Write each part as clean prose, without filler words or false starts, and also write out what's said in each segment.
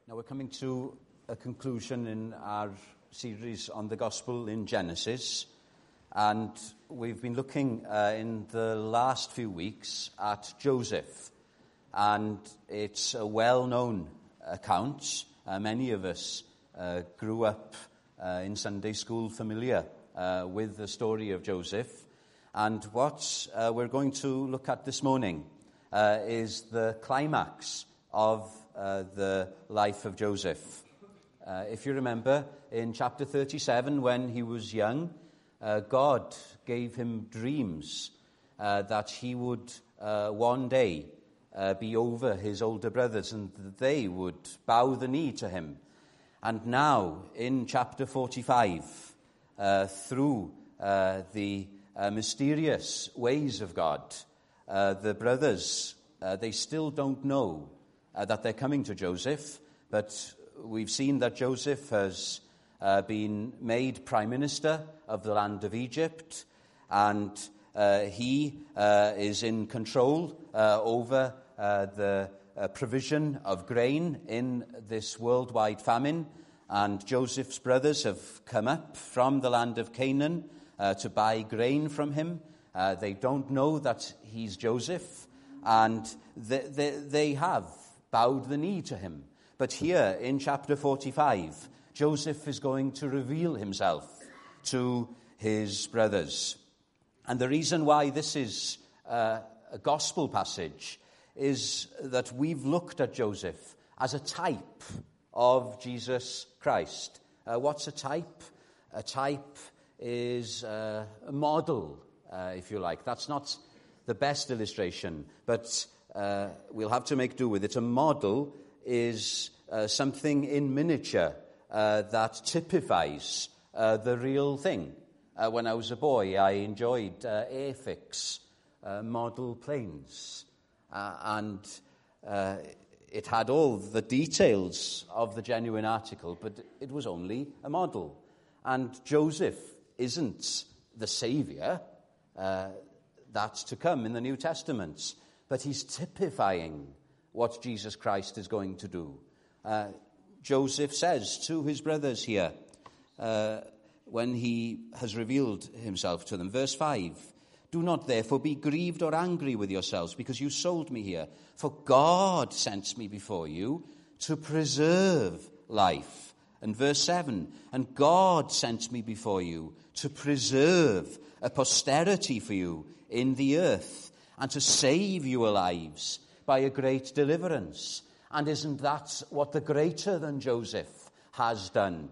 Now we're coming to a conclusion in our series on the Gospel in Genesis, and we've been looking in the last few weeks at Joseph, and it's a well-known account. Many of us grew up in Sunday school familiar with the story of Joseph, and what we're going to look at this morning is the climax of the life of Joseph. If you remember, in chapter 37, when he was young, God gave him dreams that he would one day be over his older brothers and that they would bow the knee to him. And now, in chapter 45, through the mysterious ways of God, the brothers, they still don't know that they're coming to Joseph, but we've seen that Joseph has been made prime minister of the land of Egypt, and he is in control over the provision of grain in this worldwide famine. And Joseph's brothers have come up from the land of Canaan to buy grain from him. They don't know that he's Joseph, and they have bowed the knee to him. But here in chapter 45, Joseph is going to reveal himself to his brothers. And the reason why this is a gospel passage is that we've looked at Joseph as a type of Jesus Christ. What's a type? A type is a model, if you like. That's not the best illustration, but we'll have to make do with it. A model is something in miniature that typifies the real thing. When I was a boy, I enjoyed Airfix model planes, and it had all the details of the genuine article, but it was only a model. And Joseph isn't the Saviour that's to come in the New Testament, but he's typifying what Jesus Christ is going to do. Joseph says to his brothers here, when he has revealed himself to them, verse 5, "Do not therefore be grieved or angry with yourselves because you sold me here, for God sent me before you to preserve life." And verse 7, "And God sent me before you to preserve a posterity for you in the earth, and to save your lives by a great deliverance." And isn't that what the greater than Joseph has done?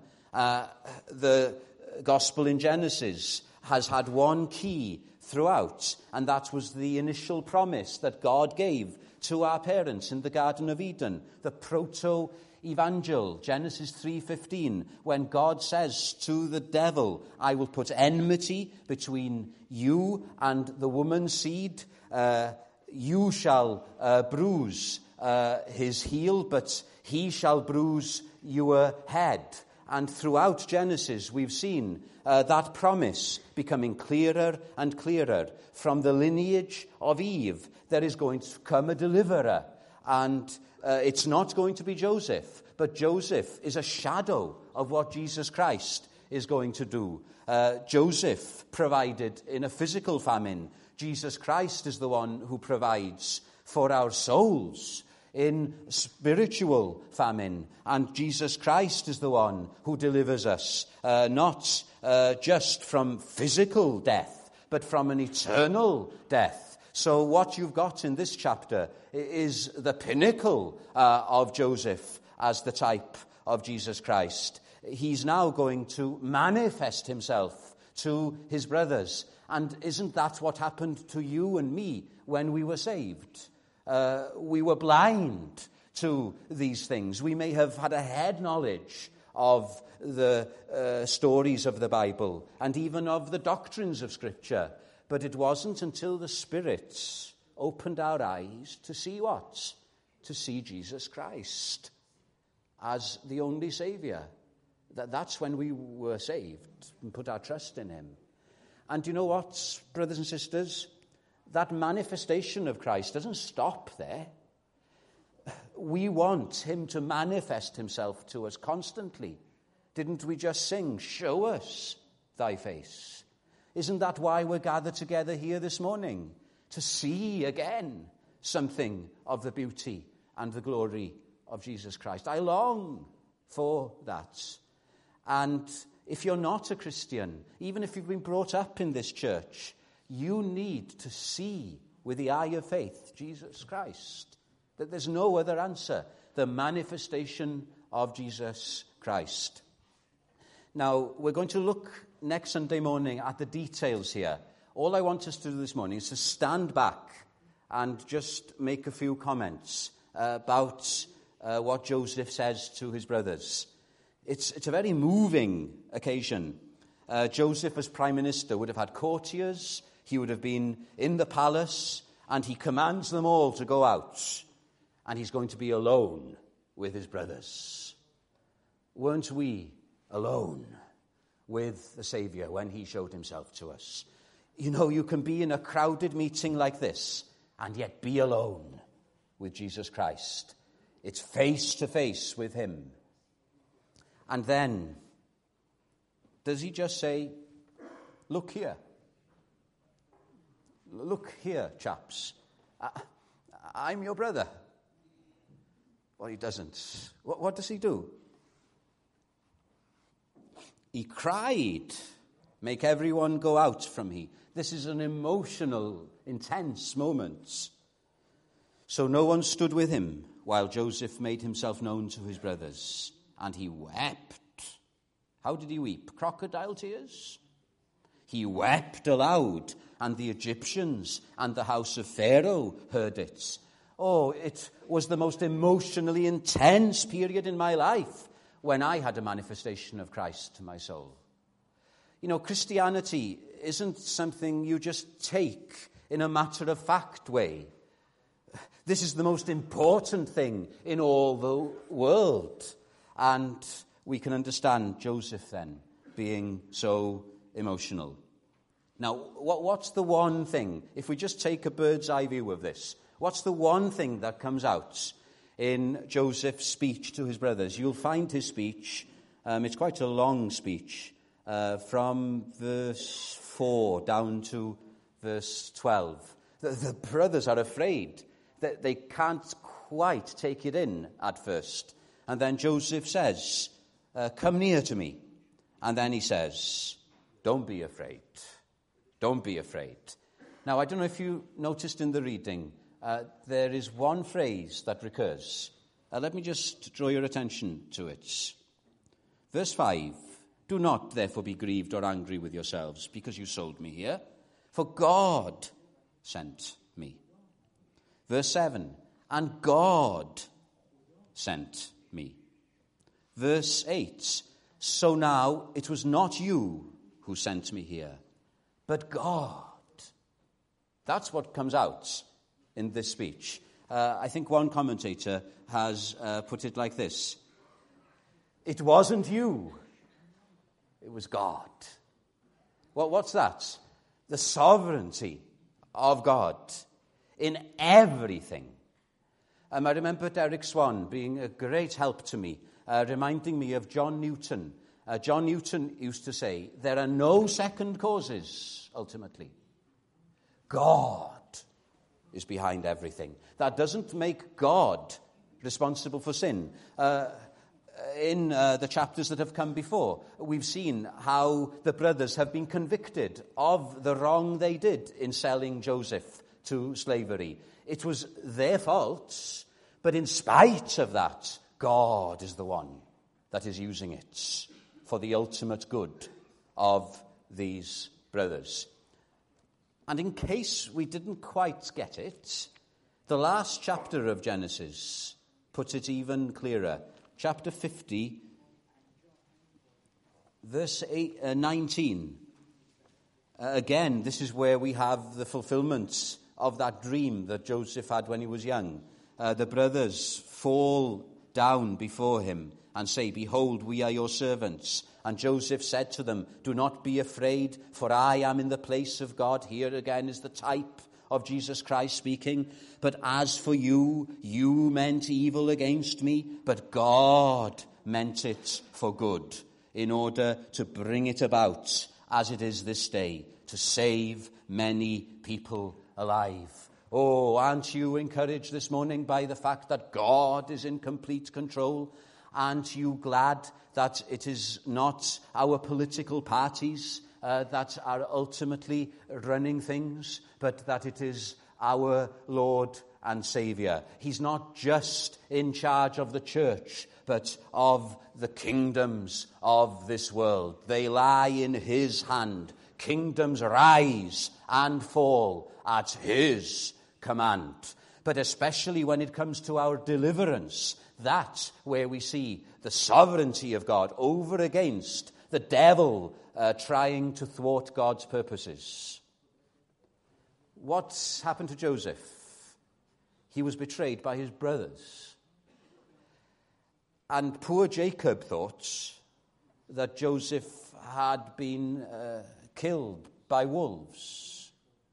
The gospel in Genesis has had one key throughout, and that was the initial promise that God gave to our parents in the Garden of Eden, the proto-evangel, Genesis 3:15, when God says to the devil, "I will put enmity between you and the woman's seed. You shall bruise his heel, but he shall bruise your head." And throughout Genesis, we've seen that promise becoming clearer and clearer. From the lineage of Eve, there is going to come a deliverer. And it's not going to be Joseph, but Joseph is a shadow of what Jesus Christ is going to do. Joseph provided in a physical famine. Jesus Christ is the one who provides for our souls in spiritual famine. And Jesus Christ is the one who delivers us, not just from physical death, but from an eternal death. So what you've got in this chapter is the pinnacle of Joseph as the type of Jesus Christ. He's now going to manifest himself to his brothers. And isn't that what happened to you and me when we were saved? We were blind to these things. We may have had a head knowledge of the stories of the Bible and even of the doctrines of Scripture, but it wasn't until the Spirit opened our eyes to see what? To see Jesus Christ as the only Saviour. That's when we were saved and put our trust in him. And you know what, brothers and sisters? That manifestation of Christ doesn't stop there. we want him to manifest himself to us constantly. Didn't we just sing, "Show us thy face"? Isn't that why we're gathered together here this morning? To see again something of the beauty and the glory of Jesus Christ. I long for that. And if you're not a Christian, even if you've been brought up in this church, you need to see with the eye of faith Jesus Christ. That there's no other answer. The manifestation of Jesus Christ. Now, we're going to look next Sunday morning at the details here. All I want us to do this morning is to stand back and just make a few comments about what Joseph says to his brothers. It's a very moving occasion. Joseph, as prime minister, would have had courtiers. He would have been in the palace, and he commands them all to go out. And he's going to be alone with his brothers. Weren't we alone with the Savior when he showed himself to us? You know, you can be in a crowded meeting like this and yet be alone with Jesus Christ. It's face to face with him. And then, does he just say, "Look here. Look here, chaps. I'm your brother"? Well, he doesn't. What does he do? He cried, "Make everyone go out from me." This is an emotional, intense moment. So no one stood with him while Joseph made himself known to his brothers. And he wept. How did he weep? Crocodile tears? He wept aloud, and the Egyptians and the house of Pharaoh heard it. Oh, it was the most emotionally intense period in my life when I had a manifestation of Christ to my soul. You know, Christianity isn't something you just take in a matter-of-fact way. This is the most important thing in all the world. And we can understand Joseph then being so emotional. Now, what's the one thing, if we just take a bird's eye view of this, what's the one thing that comes out in Joseph's speech to his brothers? You'll find his speech, it's quite a long speech, from verse 4 down to verse 12. The brothers are afraid that they can't quite take it in at first. And then Joseph says, "Come near to me." And then he says, "Don't be afraid. Don't be afraid." Now, I don't know if you noticed in the reading, there is one phrase that recurs. Let me just draw your attention to it. Verse 5, "Do not therefore be grieved or angry with yourselves because you sold me here, for God sent me." Verse 7, "And God sent me." Verse 8, "So now it was not you who sent me here, but God." That's what comes out in this speech. I think one commentator has put it like this: "It wasn't you, it was God." Well, what's that? The sovereignty of God in everything. I remember Derek Swan being a great help to me, reminding me of John Newton. John Newton used to say, there are no second causes, ultimately. God is behind everything. That doesn't make God responsible for sin. In the chapters that have come before, we've seen how the brothers have been convicted of the wrong they did in selling Joseph to slavery. It was their fault, but in spite of that, God is the one that is using it for the ultimate good of these brothers. And in case we didn't quite get it, the last chapter of Genesis puts it even clearer. Chapter 50, verse 19. Again, this is where we have the fulfillment of that dream that Joseph had when he was young. The brothers fall down before him and say, "Behold, we are your servants." And Joseph said to them, "Do not be afraid, for I am in the place of God." Here again is the type of Jesus Christ speaking. But as for you, you meant evil against me, but God meant it for good, in order to bring it about, as it is this day, to save many people alive. Oh, aren't you encouraged this morning by the fact that God is in complete control? Aren't you glad that it is not our political parties that are ultimately running things, but that it is our Lord and Saviour? He's not just in charge of the church, but of the kingdoms of this world. They lie in his hand. Kingdoms rise and fall at his command. But especially when it comes to our deliverance, that's where we see the sovereignty of God over against the devil trying to thwart God's purposes. What's happened to Joseph? He was betrayed by his brothers. And poor Jacob thought that Joseph had been killed by wolves.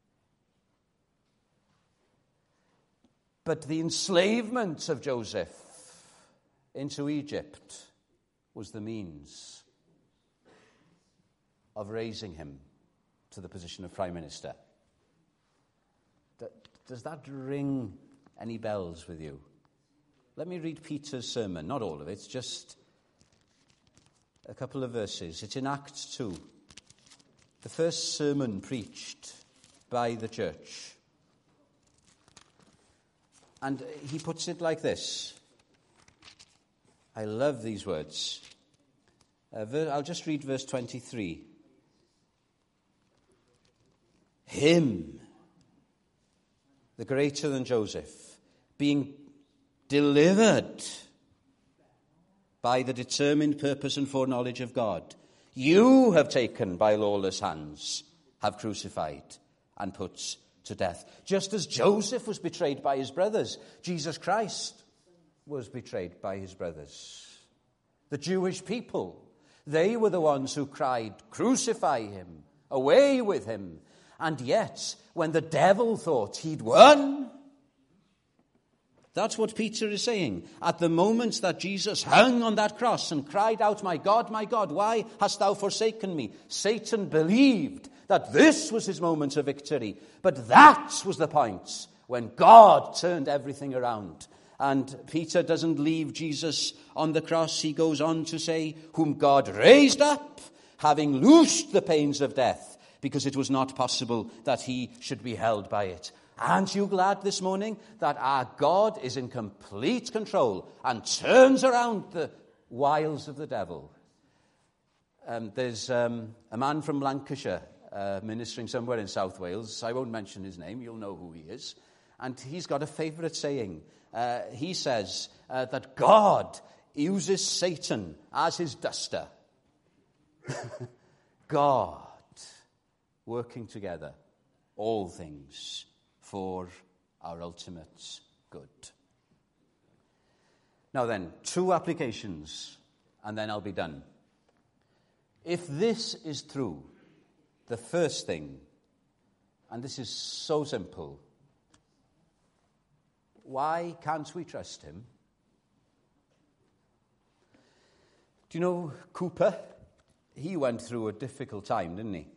But the enslavement of Joseph into Egypt was the means of raising him to the position of prime minister. Does that ring any bells with you? Let me read Peter's sermon, not all of it, just a couple of verses. It's in Acts 2, the first sermon preached by the church. And he puts it like this. I love these words. I'll just read verse 23. Him, the greater than Joseph, being delivered by the determined purpose and foreknowledge of God, you have taken by lawless hands, have crucified and put to death. Just as Joseph was betrayed by his brothers, Jesus Christ was betrayed by his brothers. The Jewish people, they were the ones who cried, crucify him, away with him. And yet, when the devil thought he'd won, that's what Peter is saying. At the moment that Jesus hung on that cross and cried out, my God, why hast thou forsaken me? Satan believed that this was his moment of victory. But that was the point when God turned everything around. And Peter doesn't leave Jesus on the cross. He goes on to say, whom God raised up, having loosed the pains of death, because it was not possible that he should be held by it. Aren't you glad this morning that our God is in complete control and turns around the wiles of the devil? There's a man from Lancashire ministering somewhere in South Wales. I won't mention his name. You'll know who he is. And he's got a favourite saying. He says that God uses Satan as his duster. God working together, all things for our ultimate good. Now then, 2 applications, and then I'll be done. If this is true, the first thing, and this is so simple, why can't we trust him? Do you know Cooper? He went through a difficult time, didn't he?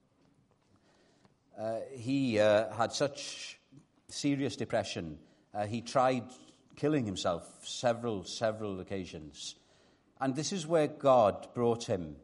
He had such serious depression. He tried killing himself several occasions. And this is where God brought him.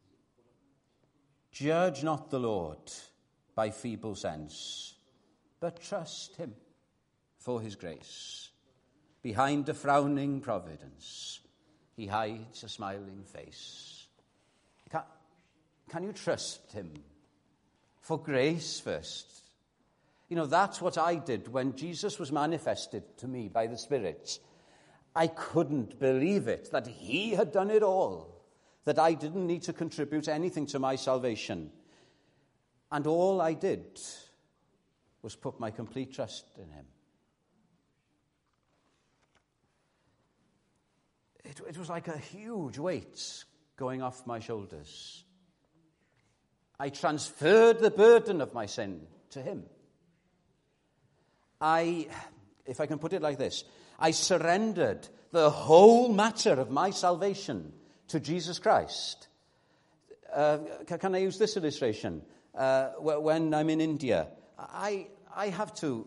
Judge not the Lord by feeble sense, but trust him for his grace. Behind a frowning providence, he hides a smiling face. Can you trust him? For grace first. You know, that's what I did when Jesus was manifested to me by the Spirit. I couldn't believe it, that he had done it all, that I didn't need to contribute anything to my salvation. And all I did was put my complete trust in him. It was like a huge weight going off my shoulders. I transferred the burden of my sin to him. if I can put it like this, I surrendered the whole matter of my salvation to Jesus Christ. Can I use this illustration? When I'm in India, I have to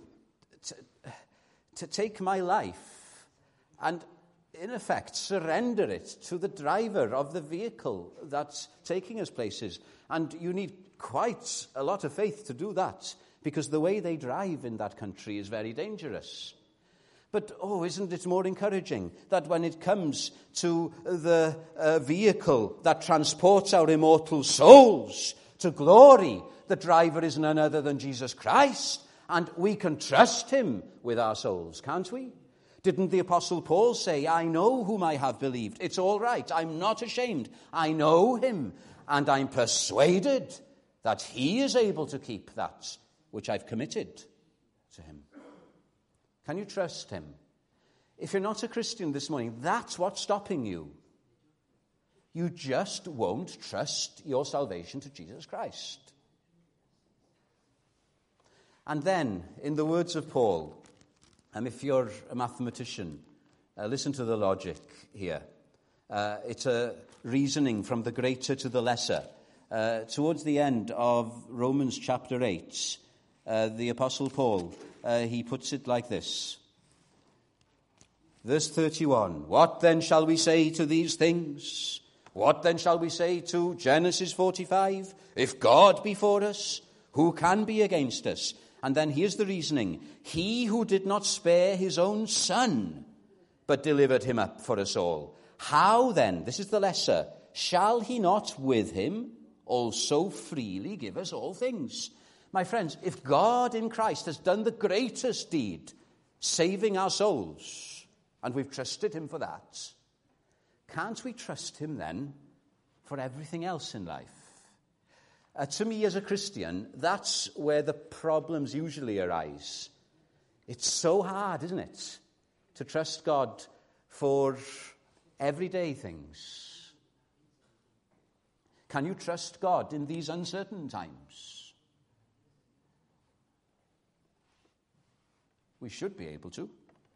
take my life and, in effect, surrender it to the driver of the vehicle that's taking us places. And you need quite a lot of faith to do that, because the way they drive in that country is very dangerous. But, isn't it more encouraging that when it comes to the vehicle that transports our immortal souls to glory, the driver is none other than Jesus Christ, and we can trust him with our souls, can't we? Didn't the Apostle Paul say, I know whom I have believed. It's all right. I'm not ashamed. I know him, and I'm persuaded that he is able to keep that which I've committed to him. Can you trust him? If you're not a Christian this morning, that's what's stopping you. You just won't trust your salvation to Jesus Christ. And then, in the words of Paul, and if you're a mathematician, listen to the logic here. It's a reasoning from the greater to the lesser. Towards the end of Romans chapter 8, the Apostle Paul, he puts it like this. Verse 31, what then shall we say to these things? What then shall we say to Genesis 45? If God be for us, who can be against us? And then here's the reasoning. He who did not spare his own son, but delivered him up for us all. How then, this is the lesser, shall he not with him also freely give us all things? My friends, if God in Christ has done the greatest deed, saving our souls, and we've trusted him for that, can't we trust him then for everything else in life? To me, as a Christian, that's where the problems usually arise. It's so hard, isn't it, to trust God for everyday things. Can you trust God in these uncertain times? We should be able to.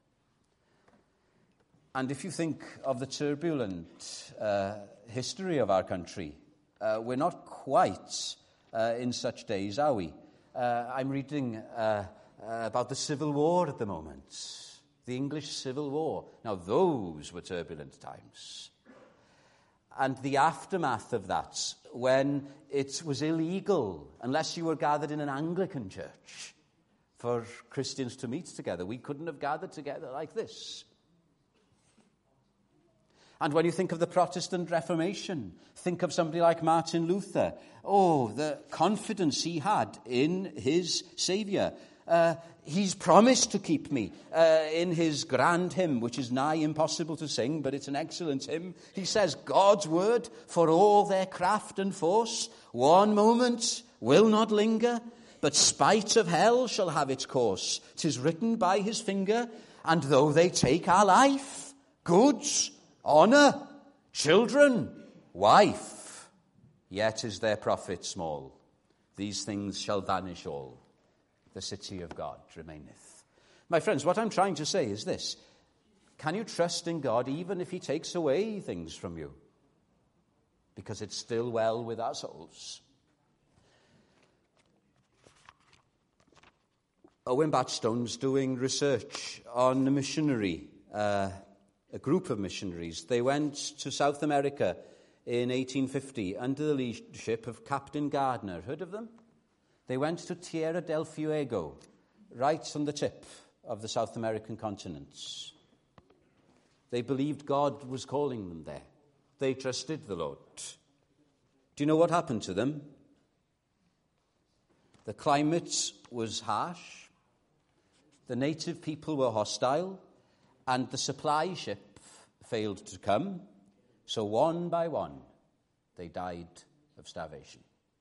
And if you think of the turbulent history of our country, we're not quite in such days, are we? I'm reading about the Civil War at the moment, the English Civil War. Now, those were turbulent times. And the aftermath of that, when it was illegal, unless you were gathered in an Anglican church, for Christians to meet together. We couldn't have gathered together like this. And when you think of the Protestant Reformation, think of somebody like Martin Luther. Oh, the confidence he had in his Saviour. He's promised to keep me. In his grand hymn, which is nigh impossible to sing, but it's an excellent hymn, he says, God's word, for all their craft and force, one moment will not linger, but spite of hell shall have its course. 'Tis written by his finger, and though they take our life, goods, honour, children, wife, yet is their profit small. These things shall vanish all. The city of God remaineth. My friends, what I'm trying to say is this. Can you trust in God even if he takes away things from you? Because it's still well with our souls. Owen Batstone's doing research on a missionary, a group of missionaries. They went to South America in 1850 under the leadership of Captain Gardner. Heard of them? They went to Tierra del Fuego, right on the tip of the South American continent. They believed God was calling them there. They trusted the Lord. Do you know what happened to them? The climate was harsh. The native people were hostile, and the supply ship failed to come. So one by one, they died of starvation.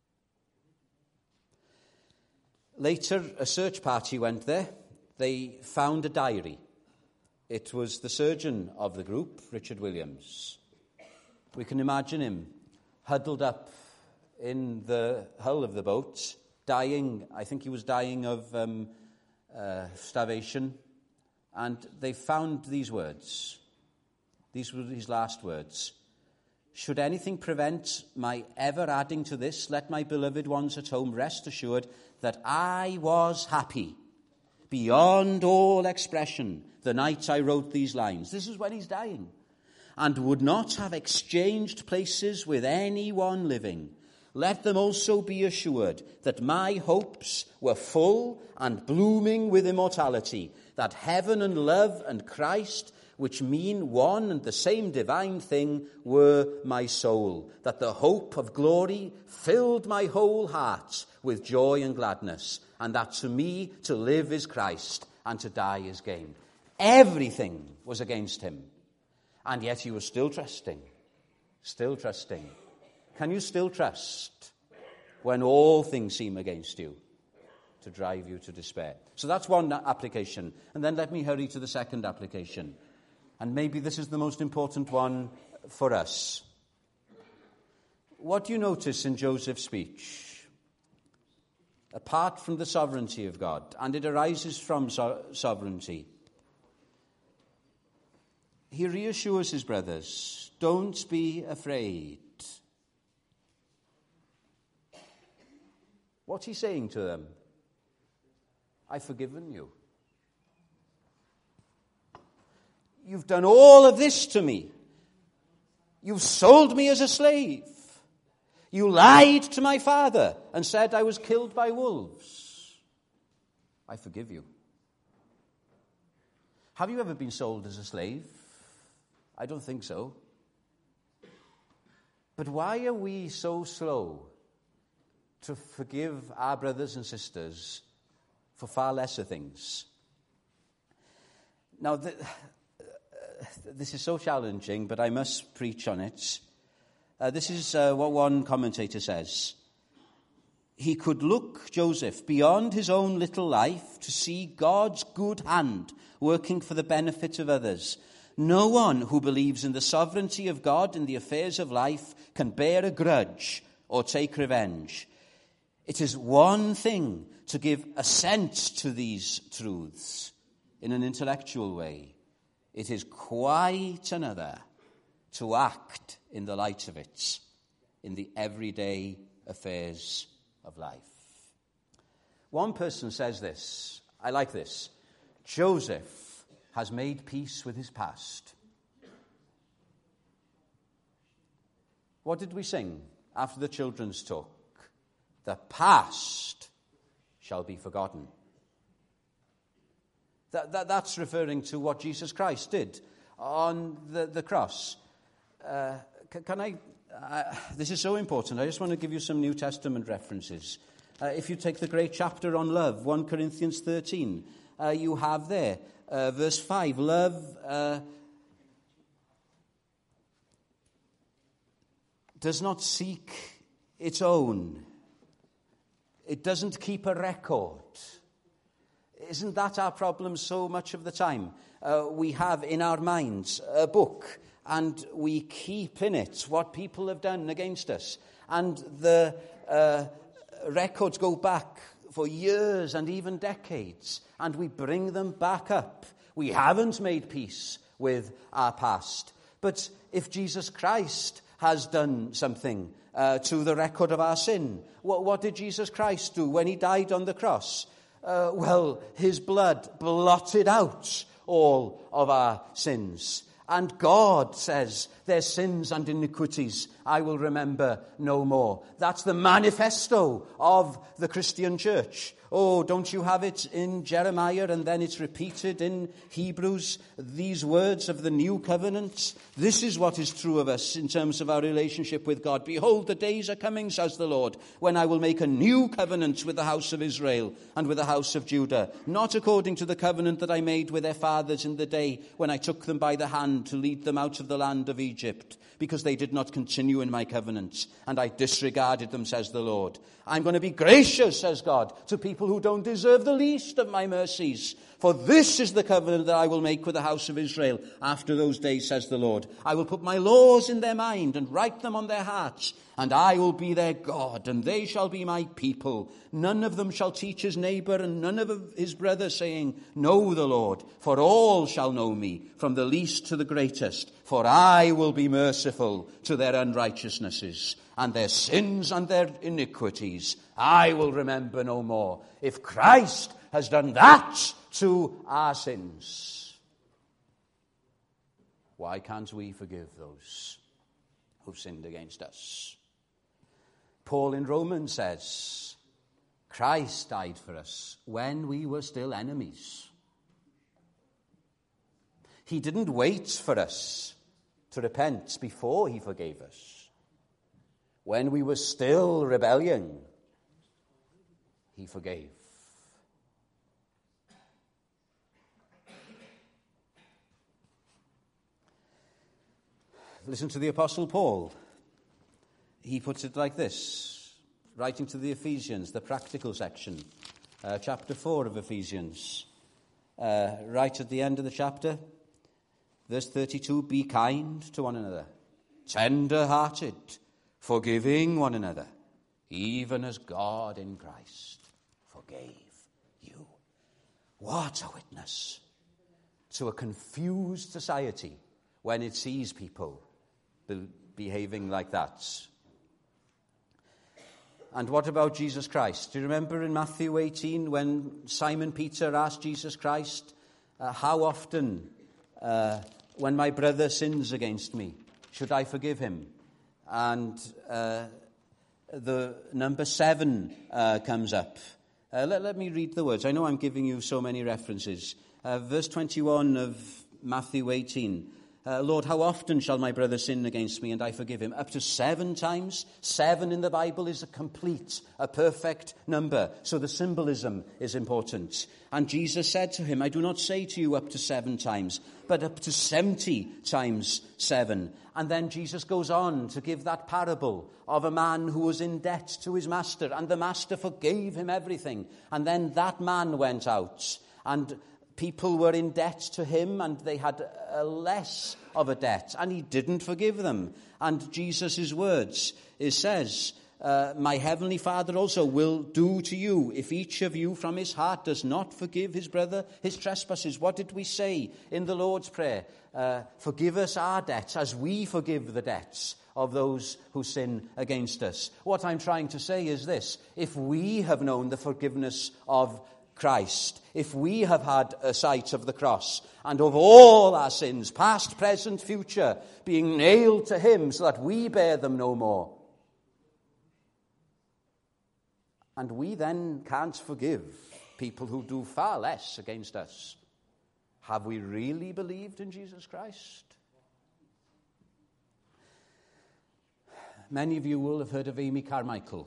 Later, a search party went there. They found a diary. It was the surgeon of the group, Richard Williams. We can imagine him huddled up in the hull of the boat, dying. I think he was dying of starvation, and they found these words. These were his last words. Should anything prevent my ever adding to this, let my beloved ones at home rest assured that I was happy beyond all expression the night I wrote these lines. This is when he's dying. And would not have exchanged places with anyone living. Let them also be assured that my hopes were full and blooming with immortality, that heaven and love and Christ, which mean one and the same divine thing, were my soul, that the hope of glory filled my whole heart with joy and gladness, and that to me to live is Christ and to die is gain. Everything was against him, and yet he was still trusting, still trusting. Can you still trust when all things seem against you to drive you to despair? So that's one application. And then let me hurry to the second application. And maybe this is the most important one for us. What do you notice in Joseph's speech? Apart from the sovereignty of God, and it arises from sovereignty, he reassures his brothers, don't be afraid. What's he saying to them? I've forgiven you. You've done all of this to me. You've sold me as a slave. You lied to my father and said I was killed by wolves. I forgive you. Have you ever been sold as a slave? I don't think so. But why are we so slow to forgive our brothers and sisters for far lesser things? Now, this is so challenging, but I must preach on it. This is what one commentator says. He could look, Joseph, beyond his own little life to see God's good hand working for the benefit of others. No one who believes in the sovereignty of God in the affairs of life can bear a grudge or take revenge. It is one thing to give assent to these truths in an intellectual way. It is quite another to act in the light of it in the everyday affairs of life. One person says this, I like this, Joseph has made peace with his past. What did we sing after the children's talk? The past shall be forgotten. That's referring to what Jesus Christ did on the cross. This is so important. I just want to give you some New Testament references. If you take the great chapter on love, 1 Corinthians 13, you have there, verse 5, love does not seek its own. It doesn't keep a record. Isn't that our problem so much of the time? We have in our minds a book, and we keep in it what people have done against us. And the records go back for years and even decades, and we bring them back up. We haven't made peace with our past. But if Jesus Christ has done something to the record of our sin, what did Jesus Christ do when he died on the cross? Well, his blood blotted out all of our sins. And God says, their sins and iniquities I will remember no more. That's the manifesto of the Christian church. Oh, don't you have it in Jeremiah, and then it's repeated in Hebrews, these words of the new covenant? This is what is true of us in terms of our relationship with God. Behold, the days are coming, says the Lord, when I will make a new covenant with the house of Israel and with the house of Judah, not according to the covenant that I made with their fathers in the day when I took them by the hand to lead them out of the land of Egypt, because they did not continue in my covenants, and I disregarded them, says the Lord. I'm going to be gracious, says God, to people who don't deserve the least of my mercies. For this is the covenant that I will make with the house of Israel after those days, says the Lord. I will put my laws in their mind and write them on their hearts, and I will be their God, and they shall be my people. None of them shall teach his neighbor and none of his brother, saying, know the Lord, for all shall know me, from the least to the greatest. For I will be merciful to their unrighteousnesses, and their sins and their iniquities I will remember no more. If Christ has done that to our sins, why can't we forgive those who've sinned against us? Paul in Romans says, Christ died for us when we were still enemies. He didn't wait for us to repent before he forgave us. When we were still rebellion, he forgave. Listen to the Apostle Paul. He puts it like this, writing to the Ephesians, the practical section, chapter 4 of Ephesians. Right at the end of the chapter, verse 32, be kind to one another, tender-hearted, forgiving one another, even as God in Christ forgave you. What a witness to a confused society when it sees people behaving like that. And what about Jesus Christ? Do you remember in Matthew 18 when Simon Peter asked Jesus Christ, how often, when my brother sins against me, should I forgive him? And the number 7 comes up. Let me read the words. I know I'm giving you so many references. Verse 21 of Matthew 18. Lord, how often shall my brother sin against me and I forgive him? Up to 7 times. 7 in the Bible is a perfect number. So the symbolism is important. And Jesus said to him, I do not say to you up to 7 times, but up to 70 times 7. And then Jesus goes on to give that parable of a man who was in debt to his master, and the master forgave him everything. And then that man went out, and people were in debt to him, and they had less of a debt, and he didn't forgive them. And Jesus' words, it says, my heavenly Father also will do to you if each of you from his heart does not forgive his brother his trespasses. What did we say in the Lord's Prayer? Forgive us our debts as we forgive the debts of those who sin against us. What I'm trying to say is this: if we have known the forgiveness of Christ, if we have had a sight of the cross and of all our sins, past, present, future, being nailed to him so that we bear them no more, and we then can't forgive people who do far less against us, have we really believed in Jesus Christ? Many of you will have heard of Amy Carmichael,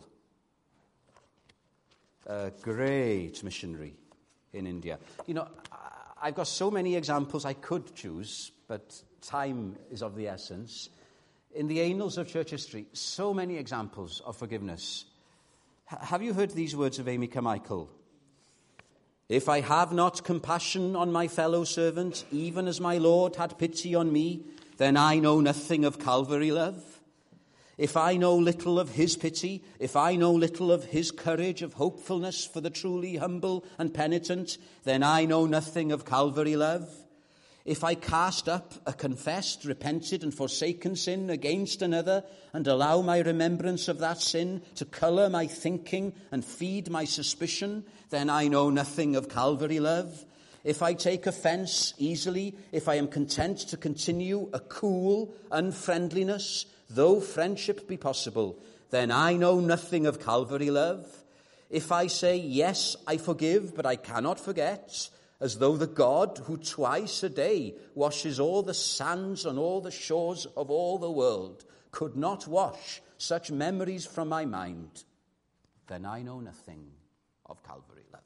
a great missionary in India. You know, I've got so many examples I could choose, but time is of the essence. In the annals of church history, so many examples of forgiveness. Have you heard these words of Amy Carmichael? If I have not compassion on my fellow servant, even as my Lord had pity on me, then I know nothing of Calvary love. If I know little of his pity, if I know little of his courage, of hopefulness for the truly humble and penitent, then I know nothing of Calvary love. If I cast up a confessed, repented, and forsaken sin against another, and allow my remembrance of that sin to colour my thinking and feed my suspicion, then I know nothing of Calvary love. If I take offence easily, if I am content to continue a cool unfriendliness, though friendship be possible, then I know nothing of Calvary love. If I say, yes, I forgive, but I cannot forget, as though the God who twice a day washes all the sands on all the shores of all the world could not wash such memories from my mind, then I know nothing of Calvary love.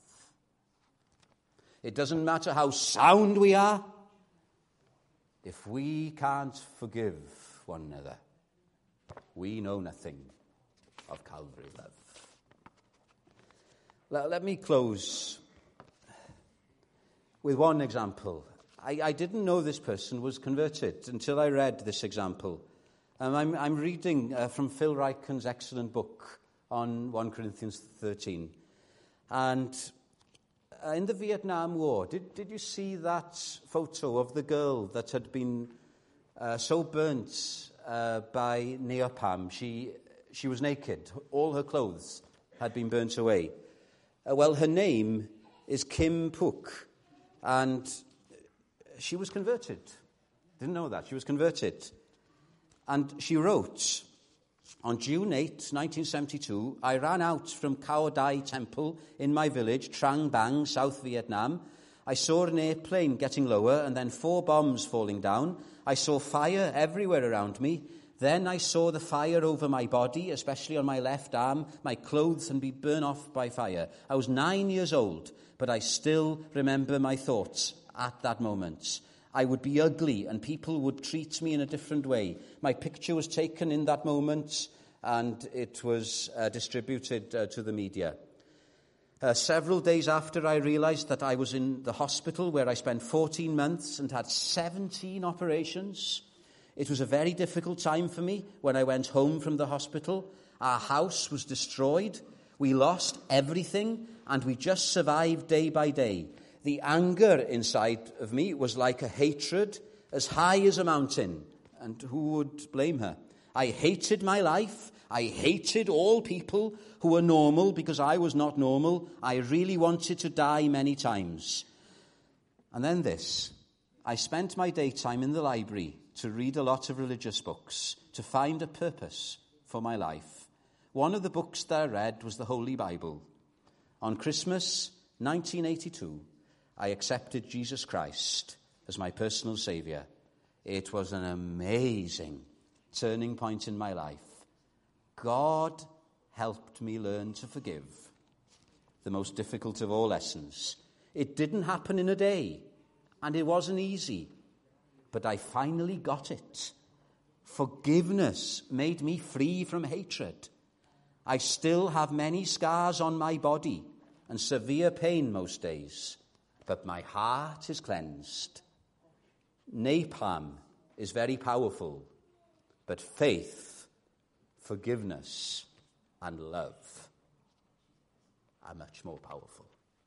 It doesn't matter how sound we are, if we can't forgive one another, we know nothing of Calvary love. Let me close with one example. I didn't know this person was converted until I read this example. I'm reading from Phil Ryken's excellent book on 1 Corinthians 13. And in the Vietnam War, did you see that photo of the girl that had been so burnt by napalm? She was naked. All her clothes had been burnt away. Well, her name is Kim Phuc, and she was converted. Didn't know that. She was converted. And she wrote, on June 8, 1972, I ran out from Khao Dai Temple in my village, Trang Bang, South Vietnam. I saw an airplane getting lower and then 4 bombs falling down. I saw fire everywhere around me. Then I saw the fire over my body, especially on my left arm. My clothes had been burned off by fire. I was 9 years old, but I still remember my thoughts at that moment. I would be ugly and people would treat me in a different way. My picture was taken in that moment and it was distributed to the media. Several days after, I realized that I was in the hospital where I spent 14 months and had 17 operations. It was a very difficult time for me when I went home from the hospital. Our house was destroyed. We lost everything and we just survived day by day. The anger inside of me was like a hatred as high as a mountain. And who would blame her? I hated my life. I hated all people who were normal because I was not normal. I really wanted to die many times. And then this. I spent my daytime in the library to read a lot of religious books, to find a purpose for my life. One of the books that I read was the Holy Bible. On Christmas 1982, I accepted Jesus Christ as my personal Saviour. It was an amazing turning point in my life. God helped me learn to forgive, the most difficult of all lessons. It didn't happen in a day, and it wasn't easy, but I finally got it. Forgiveness made me free from hatred. I still have many scars on my body and severe pain most days, but my heart is cleansed. Napalm is very powerful, but faith, forgiveness, and love are much more powerful.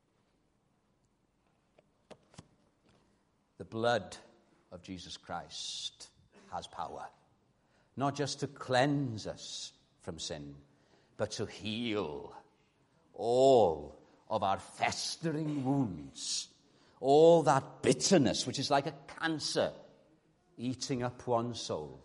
The blood of Jesus Christ has power, not just to cleanse us from sin, but to heal all of our festering wounds, all that bitterness, which is like a cancer eating up one's soul.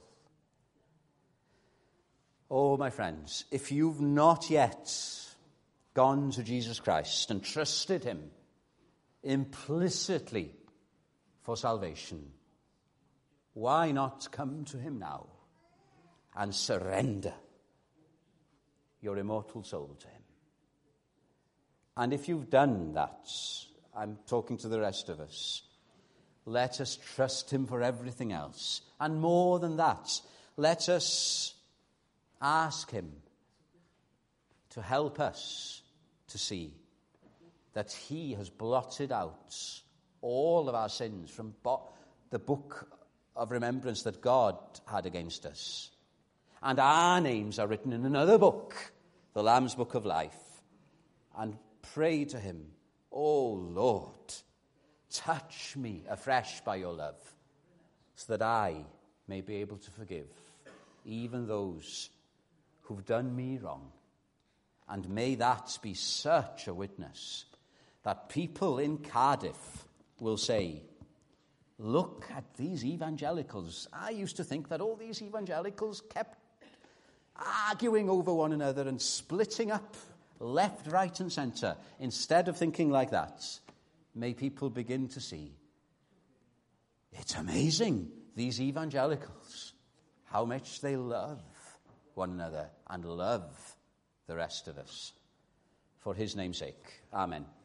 Oh, my friends, if you've not yet gone to Jesus Christ and trusted him implicitly for salvation, why not come to him now and surrender your immortal soul to him? And if you've done that, I'm talking to the rest of us, let us trust him for everything else. And more than that, let us ask him to help us to see that he has blotted out all of our sins from the book of remembrance that God had against us. And our names are written in another book, the Lamb's Book of Life. And pray to him, "Oh Lord, touch me afresh by your love, so that I may be able to forgive even those who've done me wrong." And may that be such a witness that people in Cardiff will say, "Look at these evangelicals. I used to think that all these evangelicals kept arguing over one another and splitting up left, right, and centre." Instead of thinking like that, may people begin to see, it's amazing, these evangelicals, how much they love one another and love the rest of us. For his name's sake. Amen.